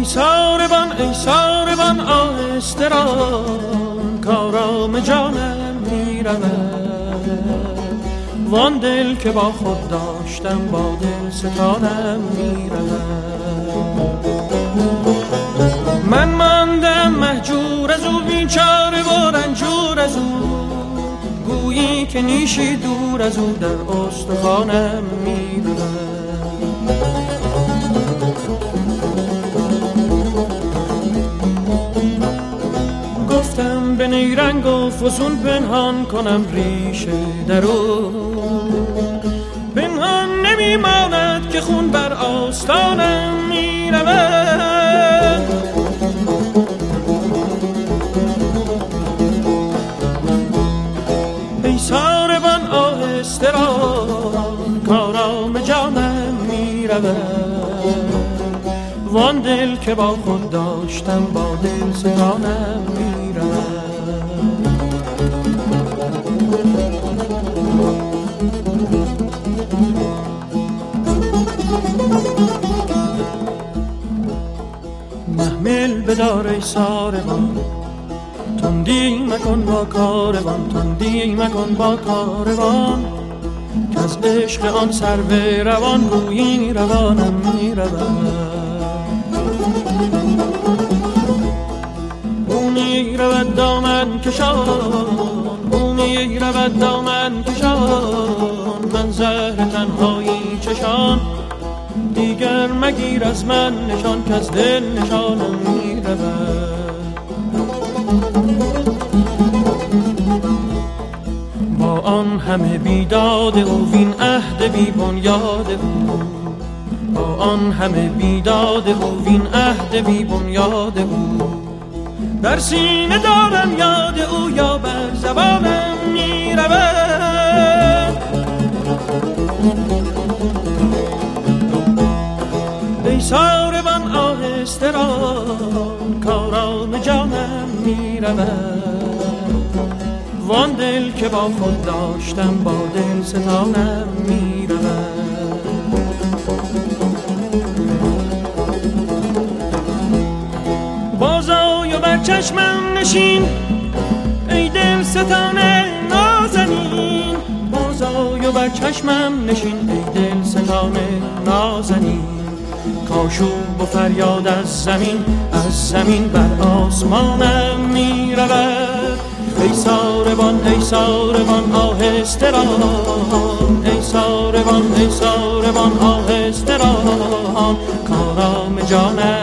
ای ساربان آهسته ران، کارام جانم میرود. وان دل که با خود داشتم با دل ستانم میرود. من ماندم مهجور از او، بیچاره و رنجور از او، گویی که نیشی دور از او در استخوانم میرود. گفتم به نیرنگ و فسون پنهان کنم ریشه در او، پنهان نمیماند که خون بر آستانم میرود. ای ساربان آهسته ران، کارام جانم میرود. وان دل که با خود داشتم با دل ستانم میرود. محمل بدار ای ساربان، تندی مکن با کاروان، تندی مکن با کاروان، که از عشق آن سرو روان گویی روانم میرود. اونی رود دامن کشان، اونی رود دامن کشان، من زهر تنهایی چشان، دیگر مگیر از من نشان، که از دل نشانم میرود. با آن همه بیداد او وین عهد بی بنیاد او، با آن همه بیداد او وین عهد بی بنیاد او، در سینه دارم یاد او یا بر زبانم میرود. ای ساربان آهسته ران، کارام جانم میرود. وان دل که با خود داشتم با دل ستانم میرود. بازآی و بر چشمم نشین ای دل ستانه نازنین، بازآی و بر چشمم نشین ای دل ستانه نازنین، کاشوب و فریاد از زمین بر آسمانم میرود. ای ساربان آهسته ران، ای ساربان آهسته ران، کارام جانم